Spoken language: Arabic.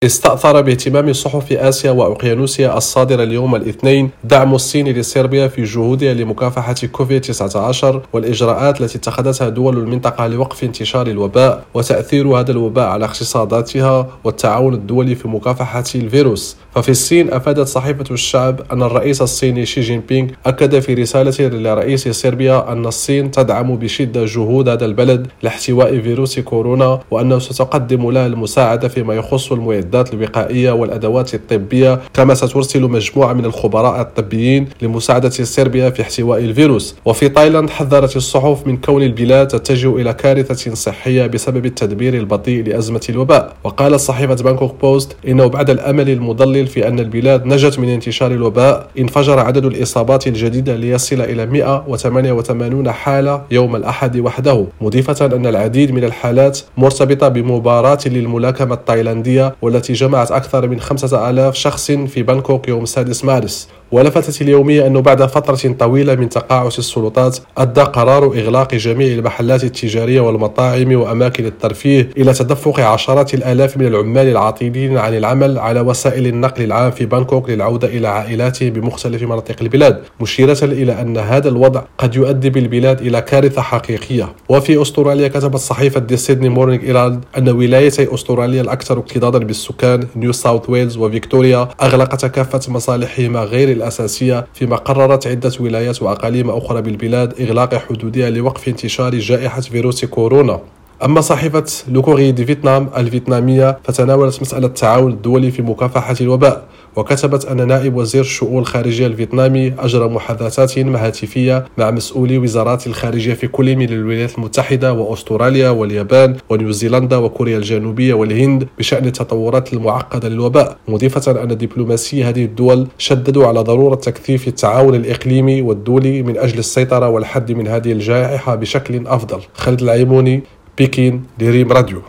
استأثر باهتمام صحف آسيا وأوقيانوسيا الصادرة اليوم الاثنين دعم الصين لصربيا في جهودها لمكافحة كوفيد-19 والإجراءات التي اتخذتها دول المنطقة لوقف انتشار الوباء وتأثير هذا الوباء على اقتصاداتها والتعاون الدولي في مكافحة الفيروس. ففي الصين أفادت صحيفة الشعب أن الرئيس الصيني شي جين بينغ أكد في رسالة لرئيس صربيا أن الصين تدعم بشدة جهود هذا البلد لاحتواء فيروس كورونا وأنه ستقدم له المساعدة فيما يخص المعدات الوقائية والأدوات الطبية، كما سترسل مجموعة من الخبراء الطبيين لمساعدة صربيا في احتواء الفيروس. وفي تايلاند حذرت الصحف من كون البلاد تتجه إلى كارثة صحية بسبب التدبير البطيء لأزمة الوباء. وقالت صحيفة بانكوك بوست إنه بعد الأمل المضلل في أن البلاد نجت من انتشار الوباء، انفجر عدد الإصابات الجديدة ليصل إلى 188 حالة يوم الأحد وحده، مضيفة أن العديد من الحالات مرتبطة بمباراة للملاكمة التايلاندية والتي جمعت أكثر من 5000 شخص في بانكوك يوم 6 مارس. ولفتت اليومية أنه بعد فترة طويلة من تقاعس السلطات أدى قرار إغلاق جميع المحلات التجارية والمطاعم وأماكن الترفيه إلى تدفق عشرات الآلاف من العمال العاطلين عن العمل على وسائل النقل العام في بانكوك للعودة إلى عائلاتهم بمختلف مناطق البلاد، مشيرة إلى أن هذا الوضع قد يؤدي بالبلاد إلى كارثة حقيقية. وفي أستراليا كتبت صحيفة دي سيدني مورنينغ إيرالد أن ولايتي أستراليا الأكثر اكتظاظا بالسكان نيو ساوث ويلز وفيكتوريا أغلقت كافة مصالحهما غير الأساسية، فيما قررت عدة ولايات وأقاليم أخرى بالبلاد إغلاق حدودها لوقف انتشار جائحة فيروس كورونا. أما صحيفة لوكوري دي فيتنام الفيتنامية فتناولت مسألة التعاون الدولي في مكافحة الوباء، وكتبت أن نائب وزير الشؤون الخارجية الفيتنامي أجرى محادثات هاتفية مع مسؤولي وزارات الخارجية في كل من الولايات المتحدة وأستراليا واليابان ونيوزيلندا وكوريا الجنوبية والهند بشأن التطورات المعقدة للوباء، مضيفة أن دبلوماسي هذه الدول شددوا على ضرورة تكثيف التعاون الإقليمي والدولي من أجل السيطرة والحد من هذه الجائحة بشكل أفضل. خالد العيموني، بكين، لريم راديو.